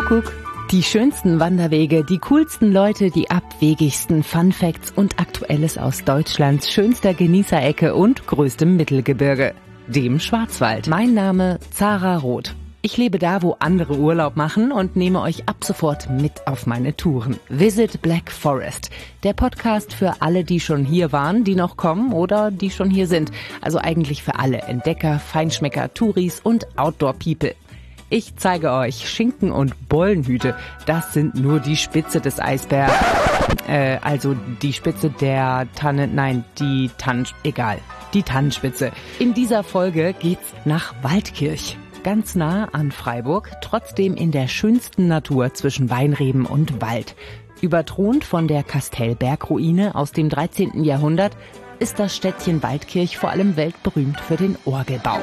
Kuckuck. Die schönsten Wanderwege, die coolsten Leute, die abwegigsten Funfacts und Aktuelles aus Deutschlands schönster Genießerecke und größtem Mittelgebirge, dem Schwarzwald. Mein Name Zara Roth. Ich lebe da, wo andere Urlaub machen und nehme euch ab sofort mit auf meine Touren. Visit Black Forest, der Podcast für alle, die schon hier waren, die noch kommen oder die schon hier sind. Also eigentlich für alle Entdecker, Feinschmecker, Touris und Outdoor-People. Ich zeige euch Schinken und Bollenhüte. Das sind nur die Spitze des Eisbergs. Also die Spitze der Tanne, nein, die Tannenspitze. In dieser Folge geht's nach Waldkirch. Ganz nah an Freiburg, trotzdem in der schönsten Natur zwischen Weinreben und Wald. Überthront von der Kastellbergruine aus dem 13. Jahrhundert ist das Städtchen Waldkirch vor allem weltberühmt für den Orgelbau.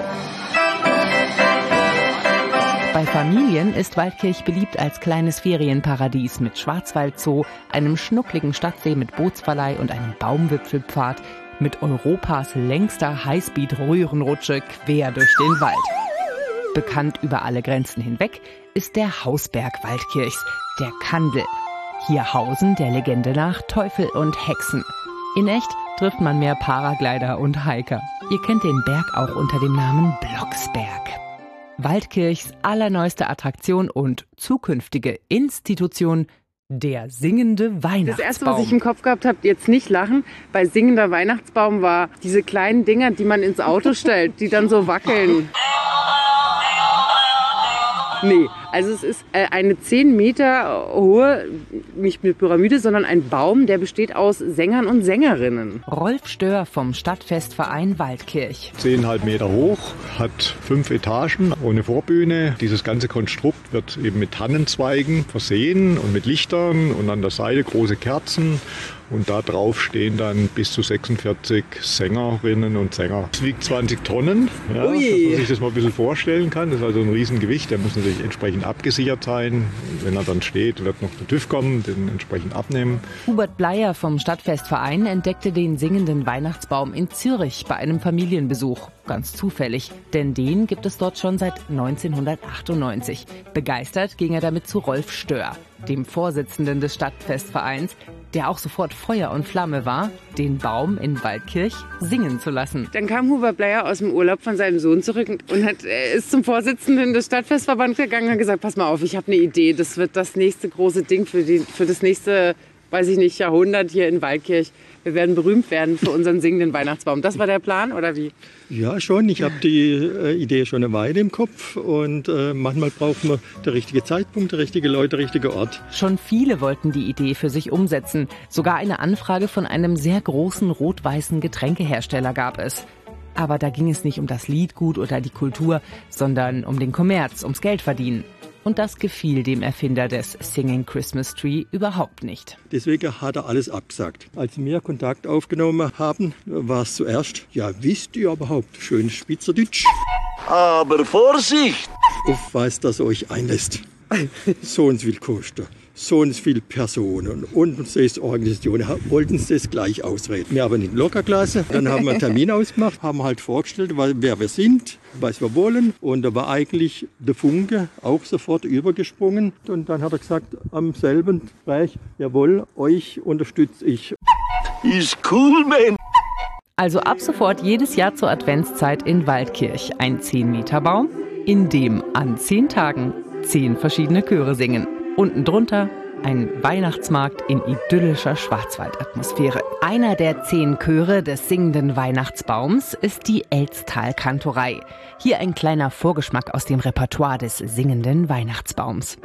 Bei Familien ist Waldkirch beliebt als kleines Ferienparadies mit Schwarzwaldzoo, einem schnuckligen Stadtsee mit Bootsverleih und einem Baumwipfelpfad mit Europas längster Highspeed-Röhrenrutsche quer durch den Wald. Bekannt über alle Grenzen hinweg ist der Hausberg Waldkirchs, der Kandel. Hier hausen der Legende nach Teufel und Hexen. In echt trifft man mehr Paraglider und Hiker. Ihr kennt den Berg auch unter dem Namen Blocksberg. Waldkirchs allerneueste Attraktion und zukünftige Institution, der singende Weihnachtsbaum. Das erste, was ich im Kopf gehabt habe, jetzt nicht lachen, bei singender Weihnachtsbaum war diese kleinen Dinger, die man ins Auto stellt, die dann so wackeln. Nee, also es ist eine 10 Meter hohe, nicht eine Pyramide, sondern ein Baum, der besteht aus Sängern und Sängerinnen. Rolf Stör vom Stadtfestverein Waldkirch. 10,5 Meter hoch, hat 5 Etagen ohne Vorbühne. Dieses ganze Konstrukt wird eben mit Tannenzweigen versehen und mit Lichtern und an der Seite große Kerzen. Und da drauf stehen dann bis zu 46 Sängerinnen und Sänger. Es wiegt 20 Tonnen, ja, dass man sich das mal ein bisschen vorstellen kann. Das ist also ein Riesengewicht, der muss natürlich entsprechend abgesichert sein. Wenn er dann steht, wird noch der TÜV kommen, den entsprechend abnehmen. Hubert Bleier vom Stadtfestverein entdeckte den singenden Weihnachtsbaum in Zürich bei einem Familienbesuch. Ganz zufällig, denn den gibt es dort schon seit 1998. Begeistert ging er damit zu Rolf Stör, dem Vorsitzenden des Stadtfestvereins, der auch sofort Feuer und Flamme war, den Baum in Waldkirch singen zu lassen. Dann kam Hubert Bleier aus dem Urlaub von seinem Sohn zurück und ist zum Vorsitzenden des Stadtfestverbands gegangen und hat gesagt, pass mal auf, ich habe eine Idee, das wird das nächste große Ding für das nächste, weiß ich nicht, Jahrhundert hier in Waldkirch. Wir werden berühmt werden für unseren singenden Weihnachtsbaum. Das war der Plan, oder wie? Ja, schon. Ich habe die Idee schon eine Weile im Kopf. Und manchmal braucht man den richtigen Zeitpunkt, der richtige Leute, der richtige Ort. Schon viele wollten die Idee für sich umsetzen. Sogar eine Anfrage von einem sehr großen rot-weißen Getränkehersteller gab es. Aber da ging es nicht um das Liedgut oder die Kultur, sondern um den Kommerz, ums Geldverdienen. Und das gefiel dem Erfinder des Singing Christmas Tree überhaupt nicht. Deswegen hat er alles abgesagt. Als wir Kontakt aufgenommen haben, war es zuerst, ja, wisst ihr überhaupt, schön Schweizerdeutsch. Aber Vorsicht! Auf was das euch einlässt. So und so viel kostet. So und so viele Personen und sechs Organisationen wollten sie das gleich ausreden. Wir haben ihn locker gelassen. Dann haben wir einen Termin ausgemacht, haben halt vorgestellt, wer wir sind, was wir wollen. Und da war eigentlich der Funke auch sofort übergesprungen. Und dann hat er gesagt, am selben Gespräch, jawohl, euch unterstütze ich. Ist cool, man! Also ab sofort jedes Jahr zur Adventszeit in Waldkirch ein 10-Meter-Baum, in dem an 10 Tagen 10 verschiedene Chöre singen. Unten drunter ein Weihnachtsmarkt in idyllischer Schwarzwaldatmosphäre. Einer der 10 Chöre des singenden Weihnachtsbaums ist die Elztal-Kantorei. Hier ein kleiner Vorgeschmack aus dem Repertoire des singenden Weihnachtsbaums.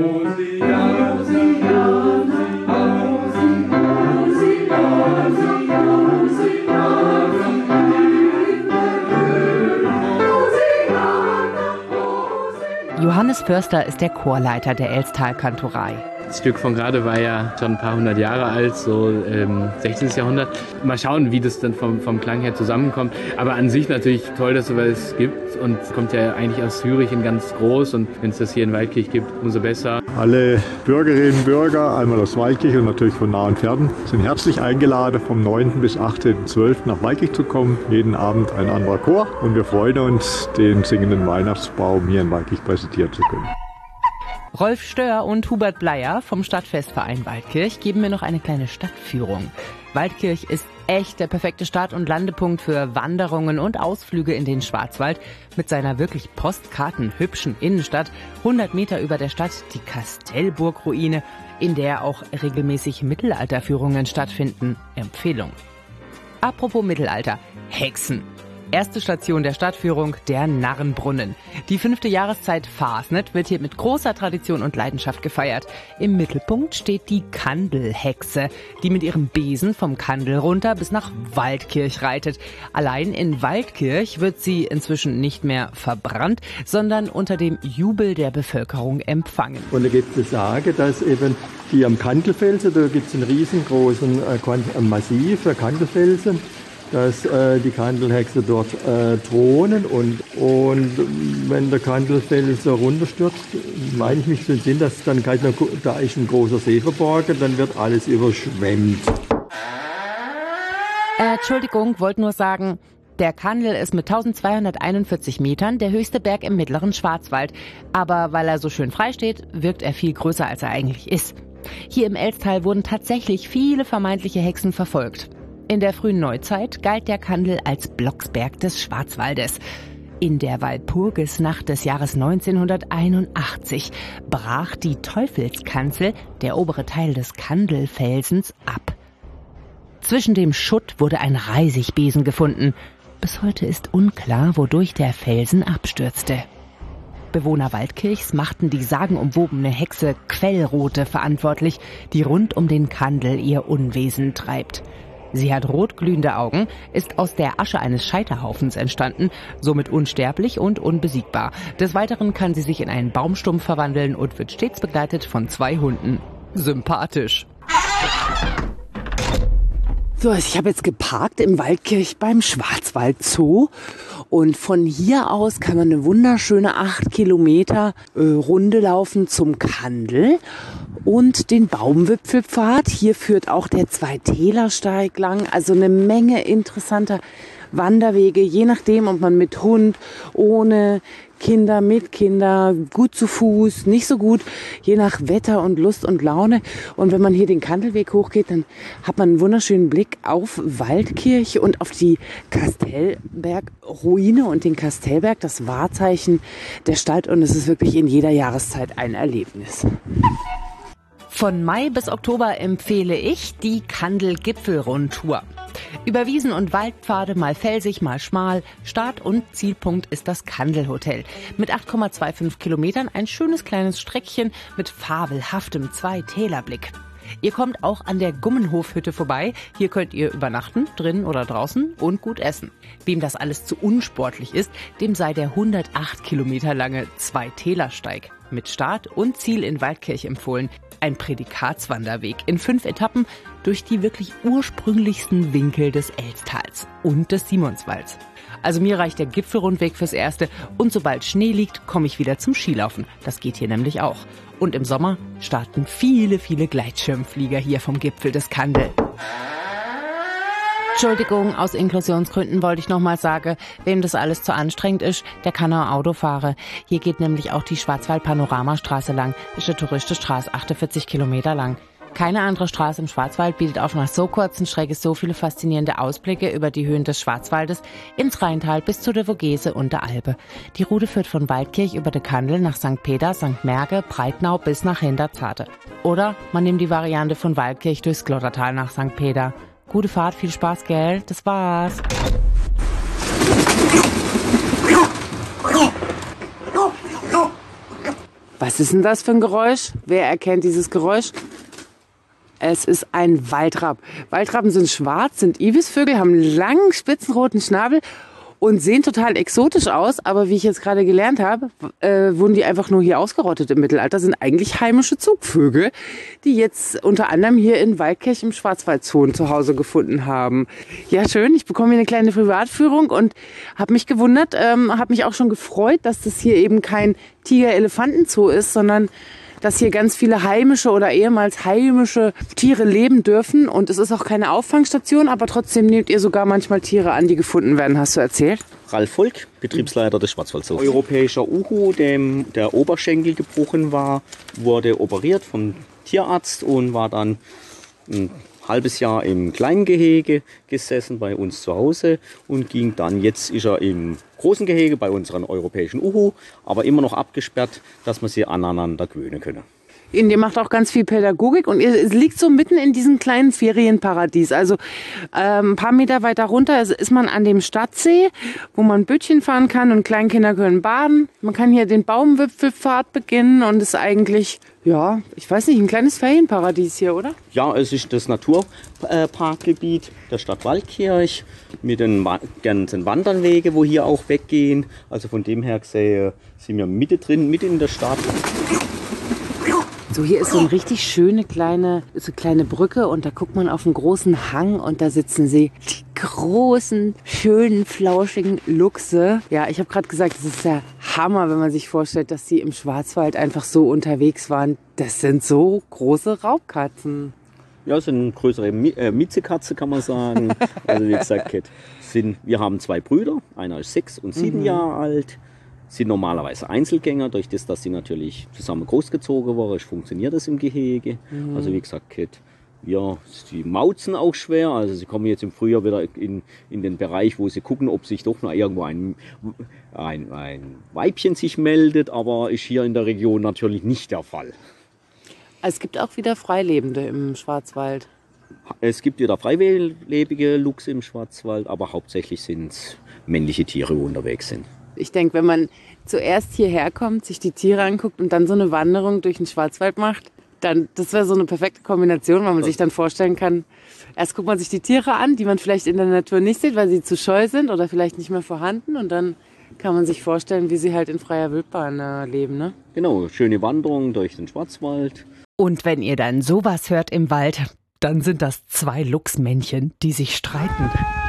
Johannes Förster ist der Chorleiter der Elztal-Kantorei. Das Stück von gerade war ja schon ein paar hundert Jahre alt, so 16. Jahrhundert. Mal schauen, wie das dann vom Klang her zusammenkommt. Aber an sich natürlich toll, dass es sowas gibt und kommt ja eigentlich aus Zürich in ganz groß. Und wenn es das hier in Waldkirch gibt, umso besser. Alle Bürgerinnen und Bürger, einmal aus Waldkirch und natürlich von nah und fern, sind herzlich eingeladen, vom 9. bis 18.12. nach Waldkirch zu kommen. Jeden Abend ein anderer Chor. Und wir freuen uns, den singenden Weihnachtsbaum hier in Waldkirch präsentieren zu können. Rolf Stör und Hubert Bleier vom Stadtfestverein Waldkirch geben mir noch eine kleine Stadtführung. Waldkirch ist echt der perfekte Start- und Landepunkt für Wanderungen und Ausflüge in den Schwarzwald. Mit seiner wirklich postkartenhübschen Innenstadt, 100 Meter über der Stadt die Kastellburg-Ruine, in der auch regelmäßig Mittelalterführungen stattfinden. Empfehlung. Apropos Mittelalter, Hexen. Erste Station der Stadtführung, der Narrenbrunnen. Die 5. Jahreszeit Fasnet wird hier mit großer Tradition und Leidenschaft gefeiert. Im Mittelpunkt steht die Kandelhexe, die mit ihrem Besen vom Kandel runter bis nach Waldkirch reitet. Allein in Waldkirch wird sie inzwischen nicht mehr verbrannt, sondern unter dem Jubel der Bevölkerung empfangen. Und da gibt es Sage, dass eben hier am Kandelfelsen, da gibt es einen riesengroßen Massiv für Kandelfelsen, dass die Kandelhexe dort thronen und wenn der Kandelfelsen runterstürzt, meine ich mich zu entsinnen, dass dann da ist ein großer See verborgen, dann wird alles überschwemmt. Entschuldigung, wollte nur sagen, der Kandel ist mit 1241 Metern der höchste Berg im mittleren Schwarzwald. Aber weil er so schön frei steht, wirkt er viel größer, als er eigentlich ist. Hier im Elztal wurden tatsächlich viele vermeintliche Hexen verfolgt. In der frühen Neuzeit galt der Kandel als Blocksberg des Schwarzwaldes. In der Walpurgisnacht des Jahres 1981 brach die Teufelskanzel, der obere Teil des Kandelfelsens, ab. Zwischen dem Schutt wurde ein Reisigbesen gefunden. Bis heute ist unklar, wodurch der Felsen abstürzte. Bewohner Waldkirchs machten die sagenumwobene Hexe Quellrote verantwortlich, die rund um den Kandel ihr Unwesen treibt. Sie hat rotglühende Augen, ist aus der Asche eines Scheiterhaufens entstanden, somit unsterblich und unbesiegbar. Des Weiteren kann sie sich in einen Baumstumpf verwandeln und wird stets begleitet von 2 Hunden. Sympathisch. So, ich habe jetzt geparkt im Waldkirch beim Schwarzwald-Zoo und von hier aus kann man eine wunderschöne 8 Kilometer Runde laufen zum Kandel und den Baumwipfelpfad. Hier führt auch der Zwei-Täler-Steig lang, also eine Menge interessanter Wanderwege, je nachdem, ob man mit Hund, ohne Kinder, mit Kinder, gut zu Fuß, nicht so gut, je nach Wetter und Lust und Laune. Und wenn man hier den Kandelweg hochgeht, dann hat man einen wunderschönen Blick auf Waldkirch und auf die Kastellberg-Ruine und den Kastellberg, das Wahrzeichen der Stadt. Und es ist wirklich in jeder Jahreszeit ein Erlebnis. Von Mai bis Oktober empfehle ich die Kandel-Gipfel-Rundtour. Über Wiesen und Waldpfade, mal felsig, mal schmal. Start- und Zielpunkt ist das Kandelhotel. Mit 8,25 Kilometern ein schönes kleines Streckchen mit fabelhaftem Zwei-Täler-Blick. Ihr kommt auch an der Gummenhofhütte vorbei. Hier könnt ihr übernachten, drinnen oder draußen, und gut essen. Wem das alles zu unsportlich ist, dem sei der 108 Kilometer lange Zwei-Täler-Steig mit Start und Ziel in Waldkirch empfohlen. Ein Prädikatswanderweg in 5 Etappen durch die wirklich ursprünglichsten Winkel des Elztals und des Simonswalds. Also mir reicht der Gipfelrundweg fürs Erste und sobald Schnee liegt, komme ich wieder zum Skilaufen. Das geht hier nämlich auch. Und im Sommer starten viele Gleitschirmflieger hier vom Gipfel des Kandel. Entschuldigung, aus Inklusionsgründen wollte ich nochmal sagen, wem das alles zu anstrengend ist, der kann auch Auto fahren. Hier geht nämlich auch die Schwarzwald-Panoramastraße lang. Ist eine Touristenstraße, 48 Kilometer lang. Keine andere Straße im Schwarzwald bietet auf einer so kurzen Strecke so viele faszinierende Ausblicke über die Höhen des Schwarzwaldes ins Rheintal bis zu der Vogese und der Alpe. Die Route führt von Waldkirch über den Kandel nach St. Peter, St. Merge, Breitnau bis nach Hinterzarten. Oder man nimmt die Variante von Waldkirch durchs Glottertal nach St. Peter. Gute Fahrt, viel Spaß, gell? Das war's. Was ist denn das für ein Geräusch? Wer erkennt dieses Geräusch? Es ist ein Waldrapp. Waldrappen sind schwarz, sind Ibisvögel, haben einen langen, spitzenroten Schnabel und sehen total exotisch aus. Aber wie ich jetzt gerade gelernt habe, wurden die einfach nur hier ausgerottet im Mittelalter. Sind eigentlich heimische Zugvögel, die jetzt unter anderem hier in Waldkirch im Schwarzwald-Zoo zu Hause gefunden haben. Ja, schön. Ich bekomme hier eine kleine Privatführung und habe mich gewundert, habe mich auch schon gefreut, dass das hier eben kein Tiger-Elefanten-Zoo ist, sondern dass hier ganz viele heimische oder ehemals heimische Tiere leben dürfen. Und es ist auch keine Auffangstation, aber trotzdem nehmt ihr sogar manchmal Tiere an, die gefunden werden, hast du erzählt? Ralf Volk, Betriebsleiter des Schwarzwaldzoos. Europäischer Uhu, dem der Oberschenkel gebrochen war, wurde operiert vom Tierarzt und war dann ein halbes Jahr im kleinen Gehege gesessen bei uns zu Hause und ging dann, jetzt ist er im großen Gehege bei unseren europäischen Uhu, aber immer noch abgesperrt, dass man sie aneinander gewöhnen können. Und ihr macht auch ganz viel Pädagogik und ihr liegt so mitten in diesem kleinen Ferienparadies. Also ein paar Meter weiter runter ist man an dem Stadtsee, wo man Bötchen fahren kann und Kleinkinder können baden. Man kann hier den Baumwipfelpfad beginnen und ist eigentlich, ja, ich weiß nicht, ein kleines Ferienparadies hier, oder? Ja, es ist das Naturparkgebiet der Stadt Waldkirch mit den ganzen Wanderwege, wo hier auch weggehen. Also von dem her gesehen sind wir mitten in der Stadt. So, hier ist so eine richtig schöne kleine Brücke und da guckt man auf einen großen Hang und da sitzen sie. Die großen, schönen, flauschigen Luchse. Ja, ich habe gerade gesagt, es ist der Hammer, wenn man sich vorstellt, dass sie im Schwarzwald einfach so unterwegs waren. Das sind so große Raubkatzen. Ja, es sind größere Miezekatze, kann man sagen. Also wie gesagt, wir haben 2 Brüder. Einer ist 6 und 7 Jahre alt. Sind normalerweise Einzelgänger, durch das, dass sie natürlich zusammen großgezogen waren, funktioniert das im Gehege. Also wie gesagt, ja, sie mauzen auch schwer, also sie kommen jetzt im Frühjahr wieder in den Bereich, wo sie gucken, ob sich doch noch irgendwo ein Weibchen sich meldet, aber ist hier in der Region natürlich nicht der Fall. Es gibt auch wieder Freilebende im Schwarzwald. Es gibt wieder freilebige Luchse im Schwarzwald, aber hauptsächlich sind es männliche Tiere, die unterwegs sind. Ich denke, wenn man zuerst hierher kommt, sich die Tiere anguckt und dann so eine Wanderung durch den Schwarzwald macht, dann das wäre so eine perfekte Kombination, weil man sich dann vorstellen kann, erst guckt man sich die Tiere an, die man vielleicht in der Natur nicht sieht, weil sie zu scheu sind oder vielleicht nicht mehr vorhanden und dann kann man sich vorstellen, wie sie halt in freier Wildbahn leben, ne? Genau, schöne Wanderung durch den Schwarzwald. Und wenn ihr dann sowas hört im Wald, dann sind das 2 Luchsmännchen, die sich streiten.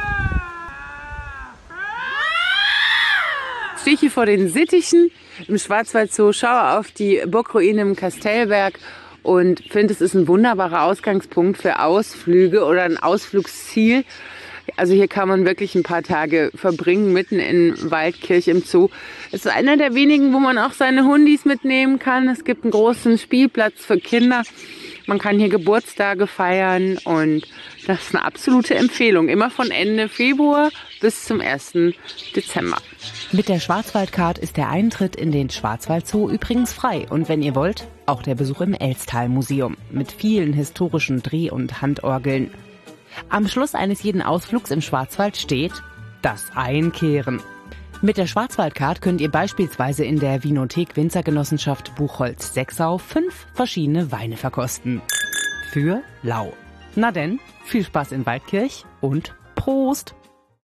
Ich stehe hier vor den Sittichen im Schwarzwaldzoo, schaue auf die Burgruine im Kastellberg und finde, es ist ein wunderbarer Ausgangspunkt für Ausflüge oder ein Ausflugsziel. Also hier kann man wirklich ein paar Tage verbringen, mitten in Waldkirch im Zoo. Es ist einer der wenigen, wo man auch seine Hundis mitnehmen kann. Es gibt einen großen Spielplatz für Kinder. Man kann hier Geburtstage feiern und das ist eine absolute Empfehlung. Immer von Ende Februar bis zum 1. Dezember. Mit der Schwarzwaldcard ist der Eintritt in den Schwarzwaldzoo übrigens frei. Und wenn ihr wollt, auch der Besuch im Elstal-Museum mit vielen historischen Dreh- und Handorgeln. Am Schluss eines jeden Ausflugs im Schwarzwald steht das Einkehren. Mit der Schwarzwaldcard könnt ihr beispielsweise in der Winothek Winzergenossenschaft Buchholz-Sexau 5 verschiedene Weine verkosten. Für lau. Na denn, viel Spaß in Waldkirch und Prost!